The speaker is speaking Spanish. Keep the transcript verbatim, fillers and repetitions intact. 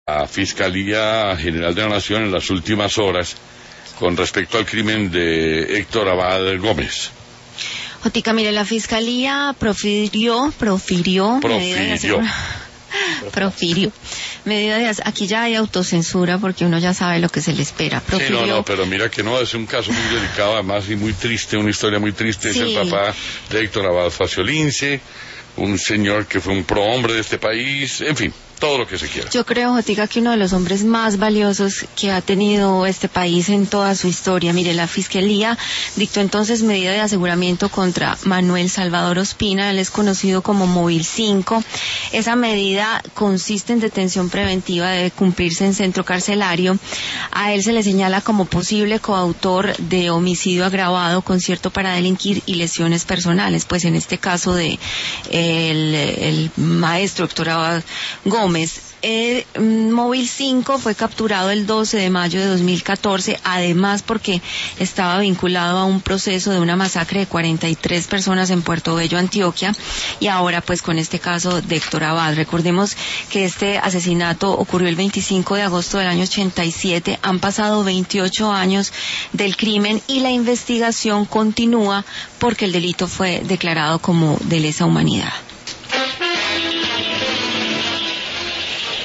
La Fiscalía General de la Nación en las últimas horas con respecto al crimen de Héctor Abad Gómez. Jotica, mire, la Fiscalía profirió, profirió, Profirió. Profirió. Medida de, aquí ya hay autocensura porque uno ya sabe lo que se le espera. Profirió. Sí, no, no, pero mira que no, es un caso muy delicado además y muy triste, una historia muy triste. Sí. Es el papá de Héctor Abad Faciolince, un señor que fue un prohombre de este país, en fin, todo lo que se quiera. Yo creo, Jotica, que uno de los hombres más valiosos que ha tenido este país en toda su historia. Mire, la Fiscalía dictó entonces medida de aseguramiento contra Manuel Salvador Ospina, él es conocido como Móvil cinco. Esa medida consiste en detención preventiva, debe cumplirse en centro carcelario. A él se le señala como posible coautor de homicidio agravado, concierto para delinquir y lesiones personales, pues en este caso de eh, el, el maestro Héctor Abad Gómez. El Móvil cinco fue capturado el doce de mayo de dos mil catorce, además porque estaba vinculado a un proceso de una masacre de cuarenta y tres personas en Puerto Bello, Antioquia, y ahora pues con este caso de Héctor Abad. Recordemos que este asesinato ocurrió el veinticinco de agosto del año ochenta y siete, han pasado veintiocho años del crimen y la investigación continúa porque el delito fue declarado como de lesa humanidad.